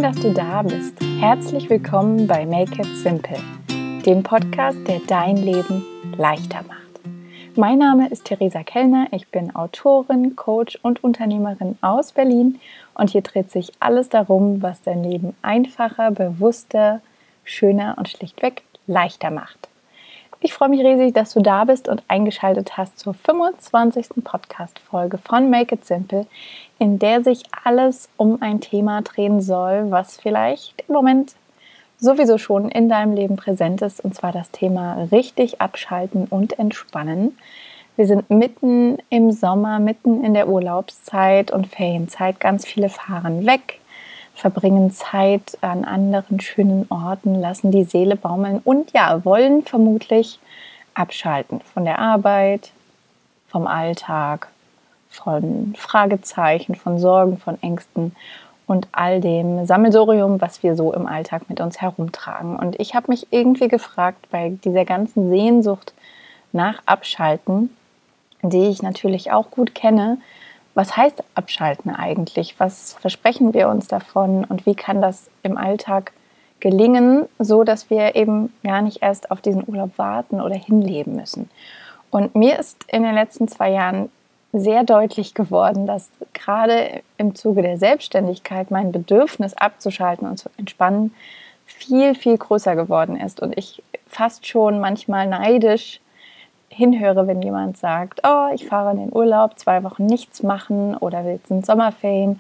dass du da bist. Herzlich willkommen bei Make It Simple, dem Podcast, der dein Leben leichter macht. Mein Name ist Theresa Kellner, ich bin Autorin, Coach und Unternehmerin aus Berlin und hier dreht sich alles darum, was dein Leben einfacher, bewusster, schöner und schlichtweg leichter macht. Ich freue mich riesig, dass du da bist und eingeschaltet hast zur 25. Podcast-Folge von Make It Simple, in der sich alles um ein Thema drehen soll, was vielleicht im Moment sowieso schon in deinem Leben präsent ist, und zwar das Thema richtig abschalten und entspannen. Wir sind mitten im Sommer, mitten in der Urlaubszeit und Ferienzeit. Ganz viele fahren weg, verbringen Zeit an anderen schönen Orten, lassen die Seele baumeln und wollen vermutlich abschalten von der Arbeit, vom Alltag, von Fragezeichen, von Sorgen, von Ängsten und all dem Sammelsurium, was wir so im Alltag mit uns herumtragen. Und ich habe mich irgendwie gefragt, bei dieser ganzen Sehnsucht nach Abschalten, die ich natürlich auch gut kenne, was heißt Abschalten eigentlich? Was versprechen wir uns davon und wie kann das im Alltag gelingen, so dass wir eben gar nicht erst auf diesen Urlaub warten oder hinleben müssen? Und mir ist in den letzten 2 Jahren sehr deutlich geworden, dass gerade im Zuge der Selbstständigkeit mein Bedürfnis abzuschalten und zu entspannen viel, viel größer geworden ist und ich fast schon manchmal neidisch hinhöre, wenn jemand sagt, oh, ich fahre in den Urlaub, 2 Wochen nichts machen oder jetzt sind Sommerferien.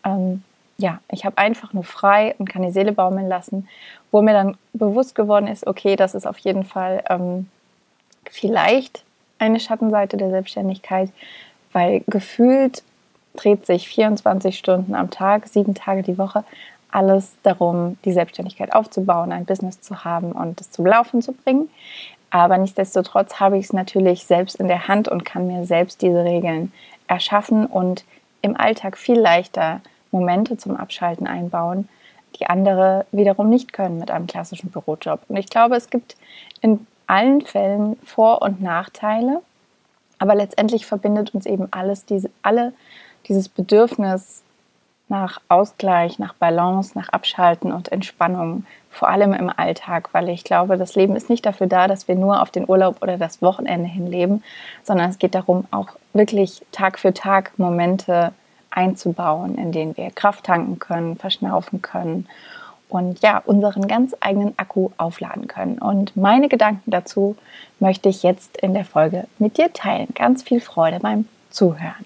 Ich habe einfach nur frei und kann die Seele baumeln lassen, wo mir dann bewusst geworden ist, okay, das ist auf jeden Fall vielleicht eine Schattenseite der Selbstständigkeit, weil gefühlt dreht sich 24 Stunden am Tag, 7 Tage die Woche alles darum, die Selbstständigkeit aufzubauen, ein Business zu haben und es zum Laufen zu bringen. Aber nichtsdestotrotz habe ich es natürlich selbst in der Hand und kann mir selbst diese Regeln erschaffen und im Alltag viel leichter Momente zum Abschalten einbauen, die andere wiederum nicht können mit einem klassischen Bürojob. Und ich glaube, es gibt in allen Fällen Vor- und Nachteile, aber letztendlich verbindet uns eben dieses Bedürfnis nach Ausgleich, nach Balance, nach Abschalten und Entspannung, vor allem im Alltag, weil ich glaube, das Leben ist nicht dafür da, dass wir nur auf den Urlaub oder das Wochenende hinleben, sondern es geht darum, auch wirklich Tag für Tag Momente einzubauen, in denen wir Kraft tanken können, verschnaufen können und unseren ganz eigenen Akku aufladen können. Und meine Gedanken dazu möchte ich jetzt in der Folge mit dir teilen. Ganz viel Freude beim Zuhören.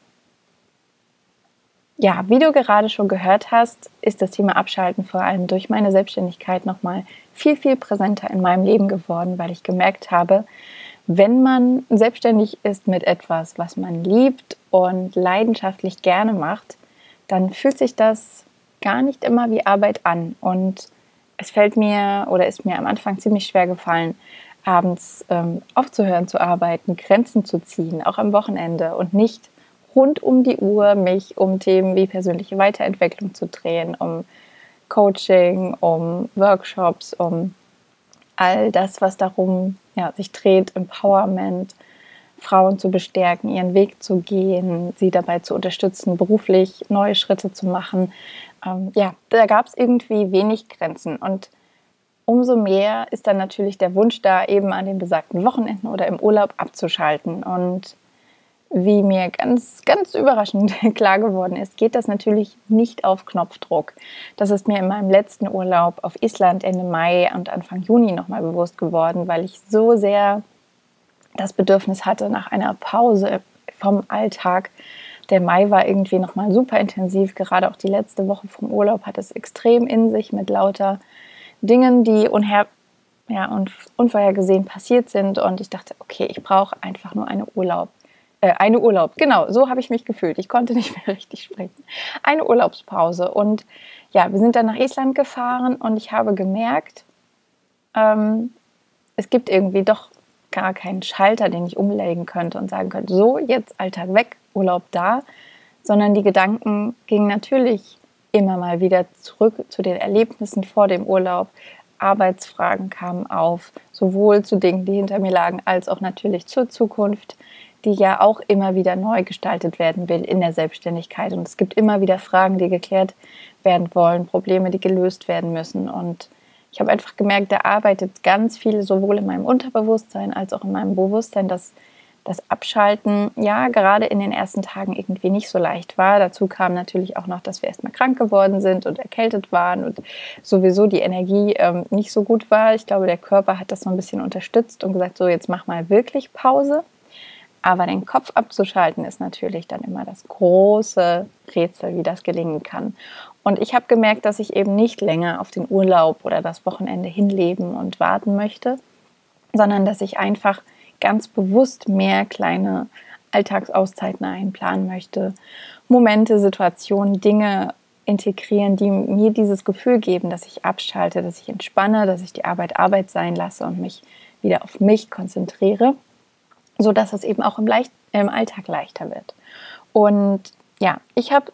Ja, wie du gerade schon gehört hast, ist das Thema Abschalten vor allem durch meine Selbstständigkeit nochmal viel, viel präsenter in meinem Leben geworden, weil ich gemerkt habe, wenn man selbstständig ist mit etwas, was man liebt und leidenschaftlich gerne macht, dann fühlt sich das gar nicht immer wie Arbeit an. Und es fällt mir oder ist mir am Anfang ziemlich schwer gefallen, abends aufzuhören zu arbeiten, Grenzen zu ziehen, auch am Wochenende und nicht rund um die Uhr mich um Themen wie persönliche Weiterentwicklung zu drehen, um Coaching, um Workshops, um all das, was darum sich dreht, Empowerment, Frauen zu bestärken, ihren Weg zu gehen, sie dabei zu unterstützen, beruflich neue Schritte zu machen. Da gab es irgendwie wenig Grenzen und umso mehr ist dann natürlich der Wunsch da, eben an den besagten Wochenenden oder im Urlaub abzuschalten. Und wie mir ganz, ganz überraschend klar geworden ist, geht das natürlich nicht auf Knopfdruck. Das ist mir in meinem letzten Urlaub auf Island Ende Mai und Anfang Juni nochmal bewusst geworden, weil ich so sehr das Bedürfnis hatte nach einer Pause vom Alltag. Der Mai war irgendwie nochmal super intensiv, gerade auch die letzte Woche vom Urlaub hat es extrem in sich mit lauter Dingen, die unvorhergesehen passiert sind, und ich dachte, okay, ich brauche einfach nur eine Urlaub, genau, so habe ich mich gefühlt. Ich konnte nicht mehr richtig sprechen. Eine Urlaubspause. Und wir sind dann nach Island gefahren und ich habe gemerkt, es gibt irgendwie doch gar keinen Schalter, den ich umlegen könnte und sagen könnte, so, jetzt Alltag weg, Urlaub da, sondern die Gedanken gingen natürlich immer mal wieder zurück zu den Erlebnissen vor dem Urlaub. Arbeitsfragen kamen auf, sowohl zu Dingen, die hinter mir lagen, als auch natürlich zur Zukunft, die ja auch immer wieder neu gestaltet werden will in der Selbstständigkeit. Und es gibt immer wieder Fragen, die geklärt werden wollen, Probleme, die gelöst werden müssen. Und ich habe einfach gemerkt, da arbeitet ganz viel sowohl in meinem Unterbewusstsein als auch in meinem Bewusstsein, dass das Abschalten ja gerade in den ersten Tagen irgendwie nicht so leicht war. Dazu kam natürlich auch noch, dass wir erstmal krank geworden sind und erkältet waren und sowieso die Energie nicht so gut war. Ich glaube, der Körper hat das so ein bisschen unterstützt und gesagt, so jetzt mach mal wirklich Pause. Aber den Kopf abzuschalten ist natürlich dann immer das große Rätsel, wie das gelingen kann. Und ich habe gemerkt, dass ich eben nicht länger auf den Urlaub oder das Wochenende hinleben und warten möchte, sondern dass ich einfach ganz bewusst mehr kleine Alltagsauszeiten einplanen möchte, Momente, Situationen, Dinge integrieren, die mir dieses Gefühl geben, dass ich abschalte, dass ich entspanne, dass ich die Arbeit Arbeit sein lasse und mich wieder auf mich konzentriere, sodass es eben auch im Alltag leichter wird. Und ja, ich habe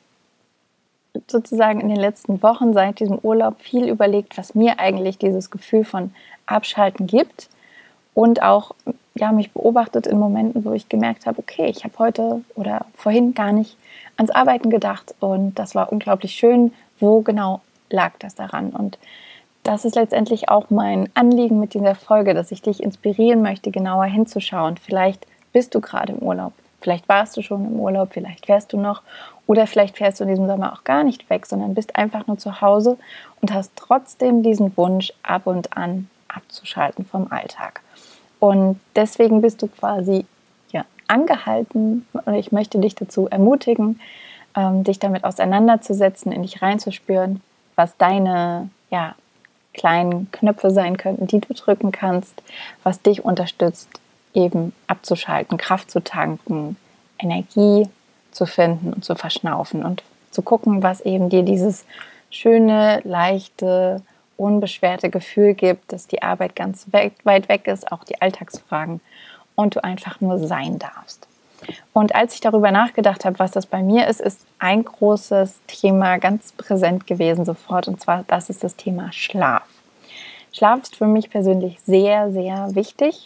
sozusagen in den letzten Wochen seit diesem Urlaub viel überlegt, was mir eigentlich dieses Gefühl von Abschalten gibt und auch mich beobachtet in Momenten, wo ich gemerkt habe, okay, ich habe heute oder vorhin gar nicht ans Arbeiten gedacht und das war unglaublich schön. Wo genau lag das daran? Und das ist letztendlich auch mein Anliegen mit dieser Folge, dass ich dich inspirieren möchte, genauer hinzuschauen. Vielleicht bist du gerade im Urlaub, vielleicht warst du schon im Urlaub, vielleicht fährst du noch oder vielleicht fährst du in diesem Sommer auch gar nicht weg, sondern bist einfach nur zu Hause und hast trotzdem diesen Wunsch, ab und an abzuschalten vom Alltag. Und deswegen bist du quasi angehalten, und ich möchte dich dazu ermutigen, dich damit auseinanderzusetzen, in dich reinzuspüren, was deine kleinen Knöpfe sein könnten, die du drücken kannst, was dich unterstützt, eben abzuschalten, Kraft zu tanken, Energie zu finden und zu verschnaufen und zu gucken, was eben dir dieses schöne, leichte, unbeschwerte Gefühl gibt, dass die Arbeit ganz weit weg ist, auch die Alltagsfragen und du einfach nur sein darfst. Und als ich darüber nachgedacht habe, was das bei mir ist, ist ein großes Thema ganz präsent gewesen sofort und zwar das ist das Thema Schlaf. Schlaf ist für mich persönlich sehr, sehr wichtig.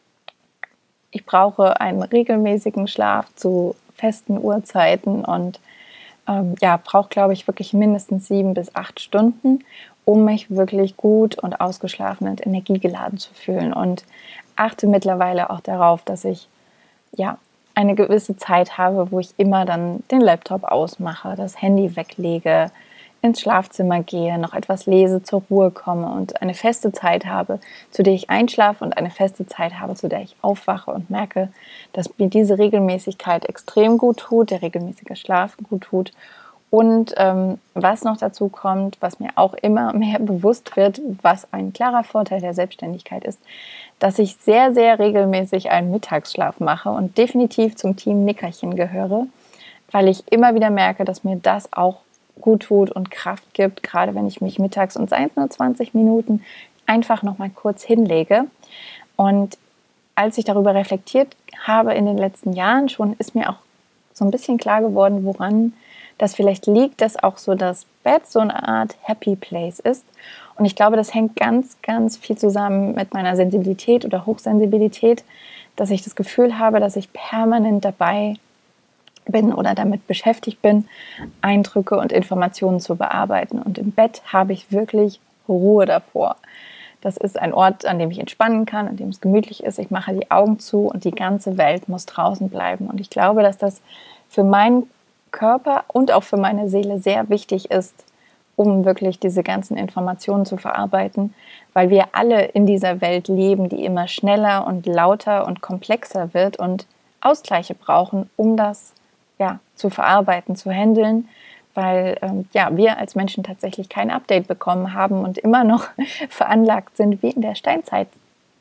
Ich brauche einen regelmäßigen Schlaf zu festen Uhrzeiten und brauche, glaube ich, wirklich mindestens 7 bis 8 Stunden, um mich wirklich gut und ausgeschlafen und energiegeladen zu fühlen. Und achte mittlerweile auch darauf, dass ich eine gewisse Zeit habe, wo ich immer dann den Laptop ausmache, das Handy weglege, ins Schlafzimmer gehe, noch etwas lese, zur Ruhe komme und eine feste Zeit habe, zu der ich einschlafe und eine feste Zeit habe, zu der ich aufwache und merke, dass mir diese Regelmäßigkeit extrem gut tut, der regelmäßige Schlaf gut tut. Und was noch dazu kommt, was mir auch immer mehr bewusst wird, was ein klarer Vorteil der Selbstständigkeit ist, dass ich sehr, sehr regelmäßig einen Mittagsschlaf mache und definitiv zum Team Nickerchen gehöre, weil ich immer wieder merke, dass mir das auch gut tut und Kraft gibt, gerade wenn ich mich mittags und seien es nur 20 Minuten einfach noch mal kurz hinlege. Und als ich darüber reflektiert habe in den letzten Jahren schon, ist mir auch so ein bisschen klar geworden, woran das vielleicht liegt, dass auch so das Bett so eine Art Happy Place ist. Und ich glaube, das hängt ganz, ganz viel zusammen mit meiner Sensibilität oder Hochsensibilität, dass ich das Gefühl habe, dass ich permanent dabei bin oder damit beschäftigt bin, Eindrücke und Informationen zu bearbeiten. Und im Bett habe ich wirklich Ruhe davor. Das ist ein Ort, an dem ich entspannen kann, an dem es gemütlich ist. Ich mache die Augen zu und die ganze Welt muss draußen bleiben. Und ich glaube, dass das für meinen Körper und auch für meine Seele sehr wichtig ist, um wirklich diese ganzen Informationen zu verarbeiten, weil wir alle in dieser Welt leben, die immer schneller und lauter und komplexer wird und Ausgleiche brauchen, um das zu verarbeiten, zu handeln, weil wir als Menschen tatsächlich kein Update bekommen haben und immer noch veranlagt sind wie in der Steinzeit,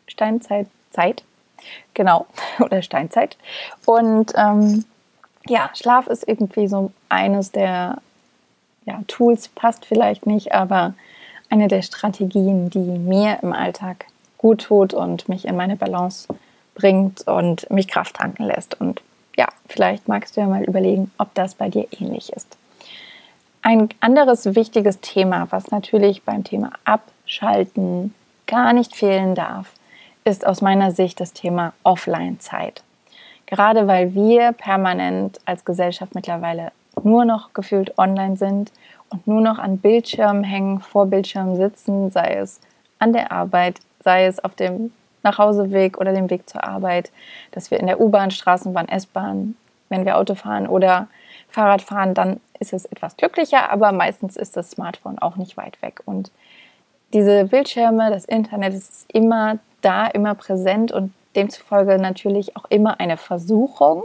genau, oder Steinzeit. Und Schlaf ist irgendwie so eines der Tools, passt vielleicht nicht, aber eine der Strategien, die mir im Alltag gut tut und mich in meine Balance bringt und mich Kraft tanken lässt. Und vielleicht magst du ja mal überlegen, ob das bei dir ähnlich ist. Ein anderes wichtiges Thema, was natürlich beim Thema Abschalten gar nicht fehlen darf, ist aus meiner Sicht das Thema Offline-Zeit. Gerade weil wir permanent als Gesellschaft mittlerweile nur noch gefühlt online sind und nur noch an Bildschirmen hängen, vor Bildschirmen sitzen, sei es an der Arbeit, sei es auf dem Nachhauseweg oder dem Weg zur Arbeit, dass wir in der U-Bahn, Straßenbahn, S-Bahn, wenn wir Auto fahren oder Fahrrad fahren, dann ist es etwas glücklicher, aber meistens ist das Smartphone auch nicht weit weg. Und diese Bildschirme, das Internet ist immer da, immer präsent und demzufolge natürlich auch immer eine Versuchung,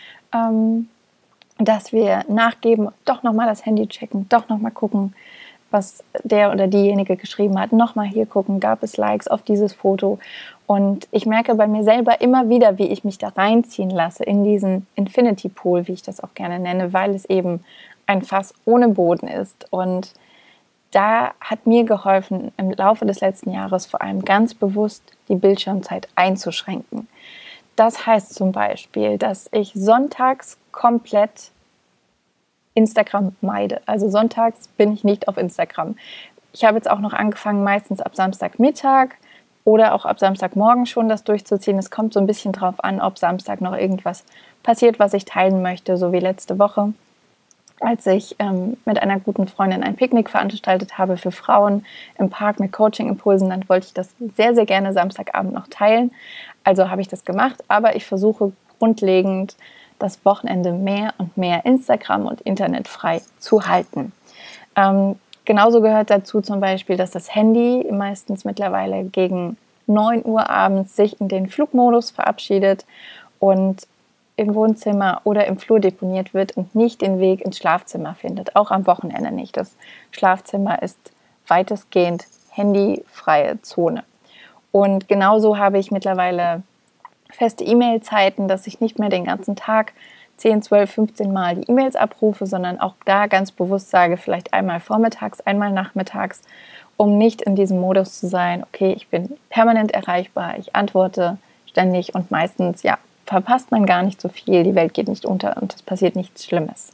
dass wir nachgeben, doch nochmal das Handy checken, doch nochmal gucken, was der oder diejenige geschrieben hat, nochmal hier gucken, gab es Likes auf dieses Foto. Und ich merke bei mir selber immer wieder, wie ich mich da reinziehen lasse in diesen Infinity Pool, wie ich das auch gerne nenne, weil es eben ein Fass ohne Boden ist. Und da hat mir geholfen, im Laufe des letzten Jahres vor allem ganz bewusst die Bildschirmzeit einzuschränken. Das heißt zum Beispiel, dass ich sonntags komplett Instagram meide. Also sonntags bin ich nicht auf Instagram. Ich habe jetzt auch noch angefangen, meistens ab Samstagmittag oder auch ab Samstagmorgen schon das durchzuziehen. Es kommt so ein bisschen drauf an, ob Samstag noch irgendwas passiert, was ich teilen möchte, so wie letzte Woche, als ich mit einer guten Freundin ein Picknick veranstaltet habe für Frauen im Park mit Coaching-Impulsen. Dann wollte ich das sehr, sehr gerne Samstagabend noch teilen. Also habe ich das gemacht, aber ich versuche grundlegend das Wochenende mehr und mehr Instagram und Internet frei zu halten. Genauso gehört dazu zum Beispiel, dass das Handy meistens mittlerweile gegen 9 Uhr abends sich in den Flugmodus verabschiedet und im Wohnzimmer oder im Flur deponiert wird und nicht den Weg ins Schlafzimmer findet. Auch am Wochenende nicht. Das Schlafzimmer ist weitestgehend handyfreie Zone. Und genauso habe ich mittlerweile feste E-Mail-Zeiten, dass ich nicht mehr den ganzen Tag 10, 12, 15 Mal die E-Mails abrufe, sondern auch da ganz bewusst sage, vielleicht einmal vormittags, einmal nachmittags, um nicht in diesem Modus zu sein, okay, ich bin permanent erreichbar, ich antworte ständig und meistens, ja, verpasst man gar nicht so viel, die Welt geht nicht unter und es passiert nichts Schlimmes.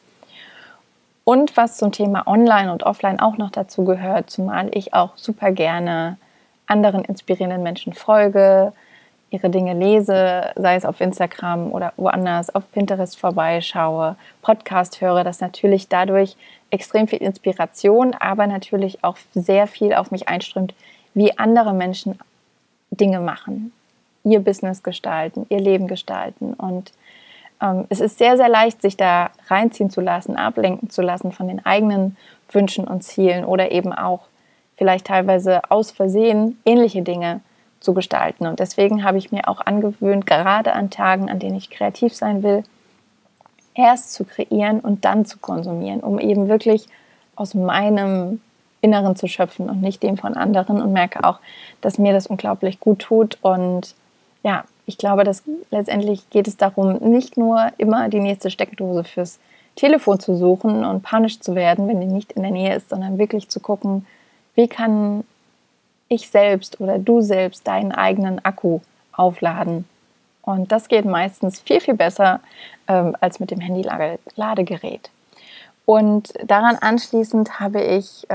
Und was zum Thema Online und Offline auch noch dazu gehört, zumal ich auch super gerne anderen inspirierenden Menschen folge, ihre Dinge lese, sei es auf Instagram oder woanders, auf Pinterest vorbeischaue, Podcast höre, dass natürlich dadurch extrem viel Inspiration, aber natürlich auch sehr viel auf mich einströmt, wie andere Menschen Dinge machen, ihr Business gestalten, ihr Leben gestalten. Und es ist sehr, sehr leicht, sich da reinziehen zu lassen, ablenken zu lassen von den eigenen Wünschen und Zielen oder eben auch vielleicht teilweise aus Versehen ähnliche Dinge zu gestalten. Und deswegen habe ich mir auch angewöhnt, gerade an Tagen, an denen ich kreativ sein will, erst zu kreieren und dann zu konsumieren, um eben wirklich aus meinem Inneren zu schöpfen und nicht dem von anderen, und merke auch, dass mir das unglaublich gut tut. Und ja, ich glaube, dass letztendlich geht es darum, nicht nur immer die nächste Steckdose fürs Telefon zu suchen und panisch zu werden, wenn die nicht in der Nähe ist, sondern wirklich zu gucken, wie kann ich selbst oder du selbst deinen eigenen Akku aufladen. Und das geht meistens viel, viel besser als mit dem Handy-Ladegerät. Und daran anschließend habe ich,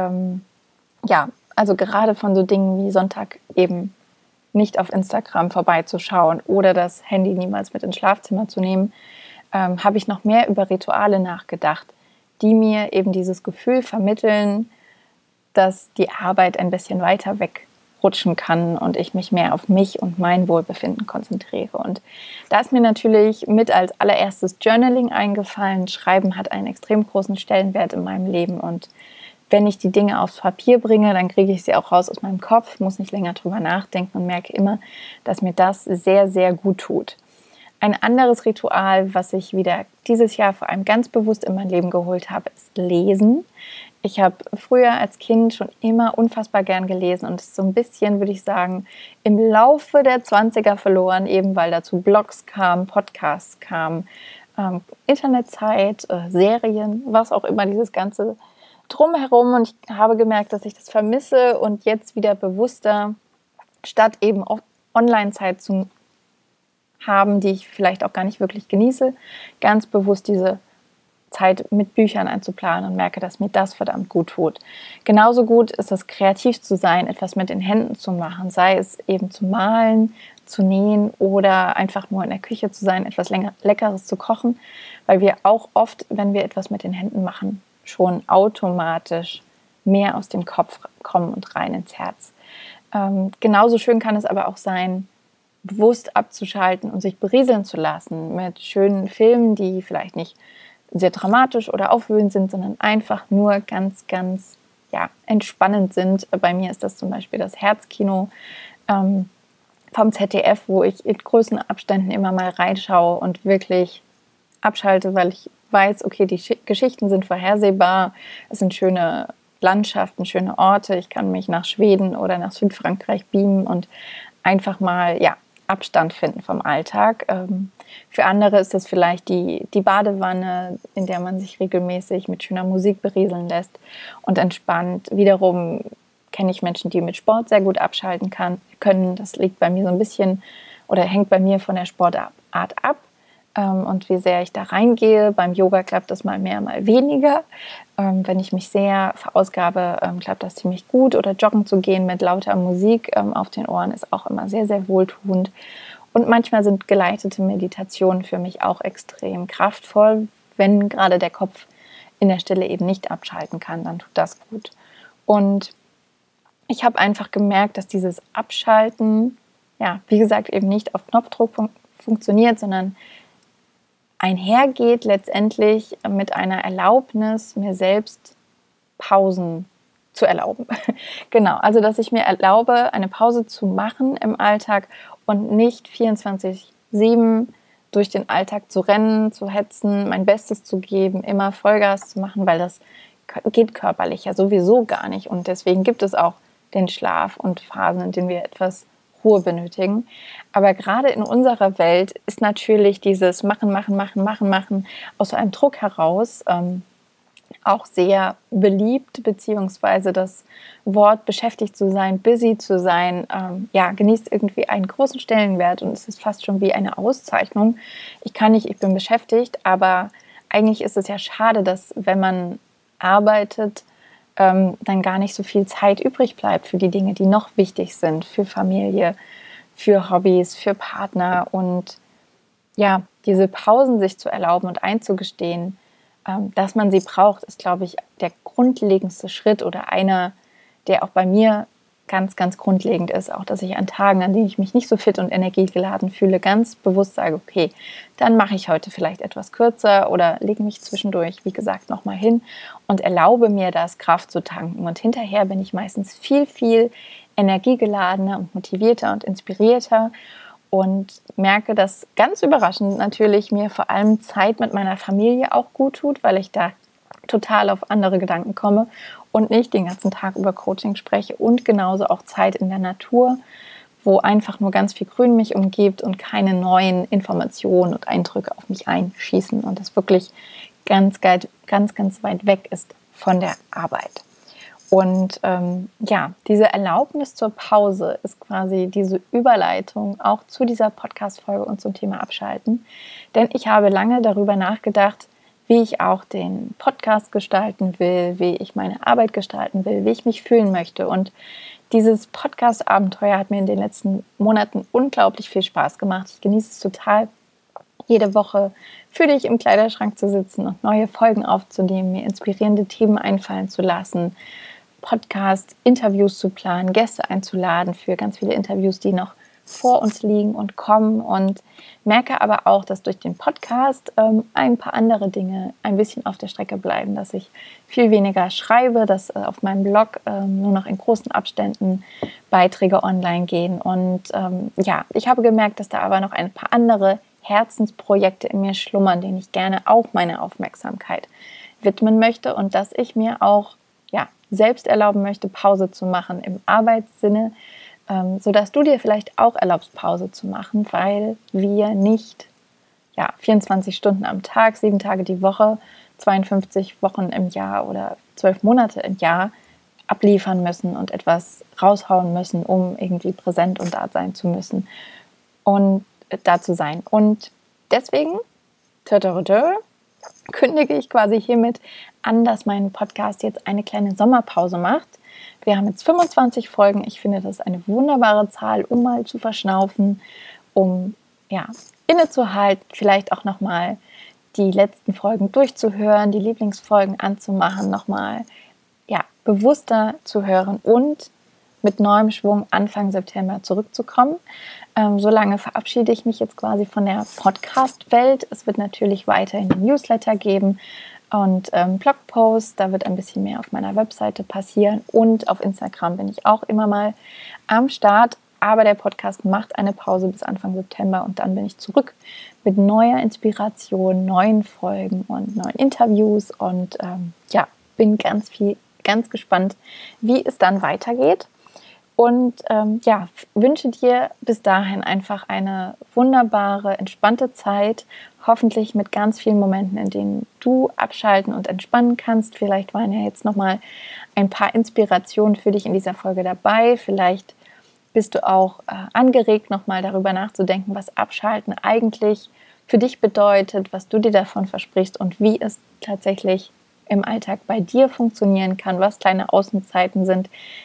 also gerade von so Dingen wie Sonntag eben nicht auf Instagram vorbeizuschauen oder das Handy niemals mit ins Schlafzimmer zu nehmen, habe ich noch mehr über Rituale nachgedacht, die mir eben dieses Gefühl vermitteln, dass die Arbeit ein bisschen weiter wegrutschen kann und ich mich mehr auf mich und mein Wohlbefinden konzentriere. Und da ist mir natürlich mit als allererstes Journaling eingefallen. Schreiben hat einen extrem großen Stellenwert in meinem Leben, und wenn ich die Dinge aufs Papier bringe, dann kriege ich sie auch raus aus meinem Kopf, muss nicht länger drüber nachdenken und merke immer, dass mir das sehr, sehr gut tut. Ein anderes Ritual, was ich wieder dieses Jahr vor allem ganz bewusst in mein Leben geholt habe, ist Lesen. Ich habe früher als Kind schon immer unfassbar gern gelesen und es so ein bisschen, würde ich sagen, im Laufe der 20er verloren, eben weil dazu Blogs kamen, Podcasts kamen, Internetzeit, Serien, was auch immer, dieses ganze Drumherum. Und ich habe gemerkt, dass ich das vermisse und jetzt wieder bewusster, statt eben auch Online-Zeit zu haben, die ich vielleicht auch gar nicht wirklich genieße, ganz bewusst diese Zeit mit Büchern einzuplanen und merke, dass mir das verdammt gut tut. Genauso gut ist es, kreativ zu sein, etwas mit den Händen zu machen, sei es eben zu malen, zu nähen oder einfach nur in der Küche zu sein, etwas Leckeres zu kochen, weil wir auch oft, wenn wir etwas mit den Händen machen, schon automatisch mehr aus dem Kopf kommen und rein ins Herz. Genauso schön kann es aber auch sein, bewusst abzuschalten und sich berieseln zu lassen mit schönen Filmen, die vielleicht nicht sehr dramatisch oder aufwühlend sind, sondern einfach nur ganz, ganz entspannend sind. Bei mir ist das zum Beispiel das Herzkino vom ZDF, wo ich in großen Abständen immer mal reinschaue und wirklich abschalte, weil ich weiß, okay, die Geschichten sind vorhersehbar, es sind schöne Landschaften, schöne Orte, ich kann mich nach Schweden oder nach Südfrankreich beamen und einfach mal Abstand finden vom Alltag. Für andere ist das vielleicht die Badewanne, in der man sich regelmäßig mit schöner Musik berieseln lässt und entspannt. Wiederum kenne ich Menschen, die mit Sport sehr gut abschalten können. Das liegt bei mir so ein bisschen oder hängt bei mir von der Sportart ab. Und wie sehr ich da reingehe. Beim Yoga klappt das mal mehr, mal weniger. Wenn ich mich sehr verausgabe, klappt das ziemlich gut. Oder joggen zu gehen mit lauter Musik auf den Ohren ist auch immer sehr, sehr wohltuend. Und manchmal sind geleitete Meditationen für mich auch extrem kraftvoll. Wenn gerade der Kopf in der Stille eben nicht abschalten kann, dann tut das gut. Und ich habe einfach gemerkt, dass dieses Abschalten, wie gesagt, eben nicht auf Knopfdruck funktioniert, sondern einhergeht letztendlich mit einer Erlaubnis, mir selbst Pausen zu erlauben. Genau, also dass ich mir erlaube, eine Pause zu machen im Alltag und nicht 24/7 durch den Alltag zu rennen, zu hetzen, mein Bestes zu geben, immer Vollgas zu machen, weil das geht körperlich ja sowieso gar nicht. Und deswegen gibt es auch den Schlaf und Phasen, in denen wir etwas Ruhe benötigen. Aber gerade in unserer Welt ist natürlich dieses Machen aus einem Druck heraus auch sehr beliebt, beziehungsweise das Wort beschäftigt zu sein, busy zu sein, genießt irgendwie einen großen Stellenwert und es ist fast schon wie eine Auszeichnung. Ich kann nicht, ich bin beschäftigt, aber eigentlich ist es ja schade, dass wenn man arbeitet, dann gar nicht so viel Zeit übrig bleibt für die Dinge, die noch wichtig sind, für Familie, für Hobbys, für Partner. Und diese Pausen sich zu erlauben und einzugestehen, dass man sie braucht, ist, glaube ich, der grundlegendste Schritt oder einer, der auch bei mir ganz, ganz grundlegend ist. Auch, dass ich an Tagen, an denen ich mich nicht so fit und energiegeladen fühle, ganz bewusst sage, okay, dann mache ich heute vielleicht etwas kürzer oder lege mich zwischendurch, wie gesagt, nochmal hin und erlaube mir das, Kraft zu tanken. Und hinterher bin ich meistens viel, viel energiegeladener und motivierter und inspirierter und merke, dass ganz überraschend natürlich mir vor allem Zeit mit meiner Familie auch gut tut, weil ich da total auf andere Gedanken komme und nicht den ganzen Tag über Coaching spreche und genauso auch Zeit in der Natur, wo einfach nur ganz viel Grün mich umgibt und keine neuen Informationen und Eindrücke auf mich einschießen und das wirklich ganz, ganz, ganz weit weg ist von der Arbeit. Und diese Erlaubnis zur Pause ist quasi diese Überleitung auch zu dieser Podcast-Folge und zum Thema Abschalten. Denn ich habe lange darüber nachgedacht, wie ich auch den Podcast gestalten will, wie ich meine Arbeit gestalten will, wie ich mich fühlen möchte. Und dieses Podcast-Abenteuer hat mir in den letzten Monaten unglaublich viel Spaß gemacht. Ich genieße es total, jede Woche für dich im Kleiderschrank zu sitzen und neue Folgen aufzunehmen, mir inspirierende Themen einfallen zu lassen, Podcast-Interviews zu planen, Gäste einzuladen für ganz viele Interviews, die noch vor uns liegen und kommen und merke aber auch, dass durch den Podcast ein paar andere Dinge ein bisschen auf der Strecke bleiben, dass ich viel weniger schreibe, dass auf meinem Blog nur noch in großen Abständen Beiträge online gehen und ich habe gemerkt, dass da aber noch ein paar andere Herzensprojekte in mir schlummern, denen ich gerne auch meine Aufmerksamkeit widmen möchte und dass ich mir auch selbst erlauben möchte, Pause zu machen im Arbeitssinne, sodass du dir vielleicht auch erlaubst, Pause zu machen, weil wir nicht 24 Stunden am Tag, 7 Tage die Woche, 52 Wochen im Jahr oder 12 Monate im Jahr abliefern müssen und etwas raushauen müssen, um irgendwie präsent und da sein zu müssen und da zu sein. Und deswegen kündige ich quasi hiermit an, dass mein Podcast jetzt eine kleine Sommerpause macht. Wir haben jetzt 25 Folgen. Ich finde, das ist eine wunderbare Zahl, um mal zu verschnaufen, um innezuhalten, vielleicht auch nochmal die letzten Folgen durchzuhören, die Lieblingsfolgen anzumachen, nochmal bewusster zu hören und mit neuem Schwung Anfang September zurückzukommen. Solange verabschiede ich mich jetzt quasi von der Podcast-Welt. Es wird natürlich weiterhin einen Newsletter geben und Blogposts. Da wird ein bisschen mehr auf meiner Webseite passieren und auf Instagram bin ich auch immer mal am Start. Aber der Podcast macht eine Pause bis Anfang September und dann bin ich zurück mit neuer Inspiration, neuen Folgen und neuen Interviews und bin ganz gespannt, wie es dann weitergeht. Und wünsche dir bis dahin einfach eine wunderbare, entspannte Zeit, hoffentlich mit ganz vielen Momenten, in denen du abschalten und entspannen kannst. Vielleicht waren ja jetzt nochmal ein paar Inspirationen für dich in dieser Folge dabei. Vielleicht bist du auch angeregt, nochmal darüber nachzudenken, was Abschalten eigentlich für dich bedeutet, was du dir davon versprichst und wie es tatsächlich im Alltag bei dir funktionieren kann, was kleine Auszeiten sind,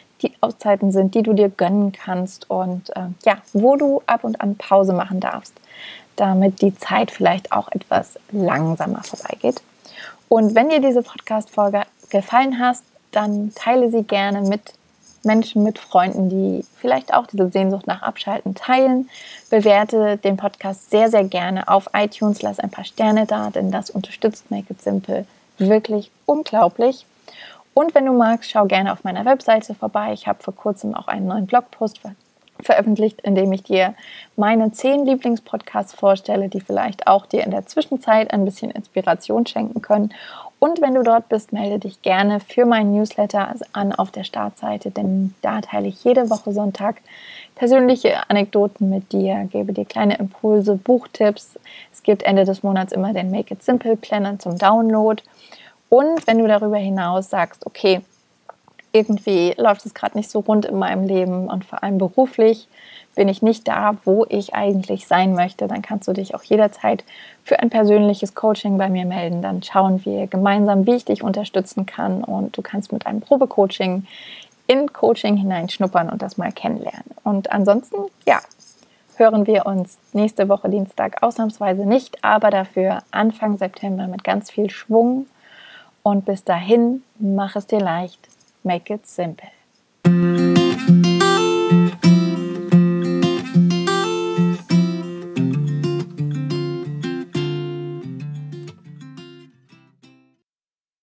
die du dir gönnen kannst und wo du ab und an Pause machen darfst, damit die Zeit vielleicht auch etwas langsamer vorbeigeht. Und wenn dir diese Podcast-Folge gefallen hat, dann teile sie gerne mit Menschen, mit Freunden, die vielleicht auch diese Sehnsucht nach Abschalten teilen. Bewerte den Podcast sehr, sehr gerne auf iTunes. Lass ein paar Sterne da, denn das unterstützt Make It Simple wirklich unglaublich. Und wenn du magst, schau gerne auf meiner Webseite vorbei. Ich habe vor kurzem auch einen neuen Blogpost veröffentlicht, in dem ich dir meine 10 Lieblingspodcasts vorstelle, die vielleicht auch dir in der Zwischenzeit ein bisschen Inspiration schenken können. Und wenn du dort bist, melde dich gerne für meinen Newsletter an auf der Startseite, denn da teile ich jede Woche Sonntag persönliche Anekdoten mit dir, gebe dir kleine Impulse, Buchtipps. Es gibt Ende des Monats immer den Make It Simple Planner zum Download. Und wenn du darüber hinaus sagst, okay, irgendwie läuft es gerade nicht so rund in meinem Leben und vor allem beruflich bin ich nicht da, wo ich eigentlich sein möchte, dann kannst du dich auch jederzeit für ein persönliches Coaching bei mir melden. Dann schauen wir gemeinsam, wie ich dich unterstützen kann und du kannst mit einem Probecoaching in Coaching hineinschnuppern und das mal kennenlernen. Und ansonsten, hören wir uns nächste Woche Dienstag ausnahmsweise nicht, aber dafür Anfang September mit ganz viel Schwung. Und bis dahin, mach es dir leicht, make it simple.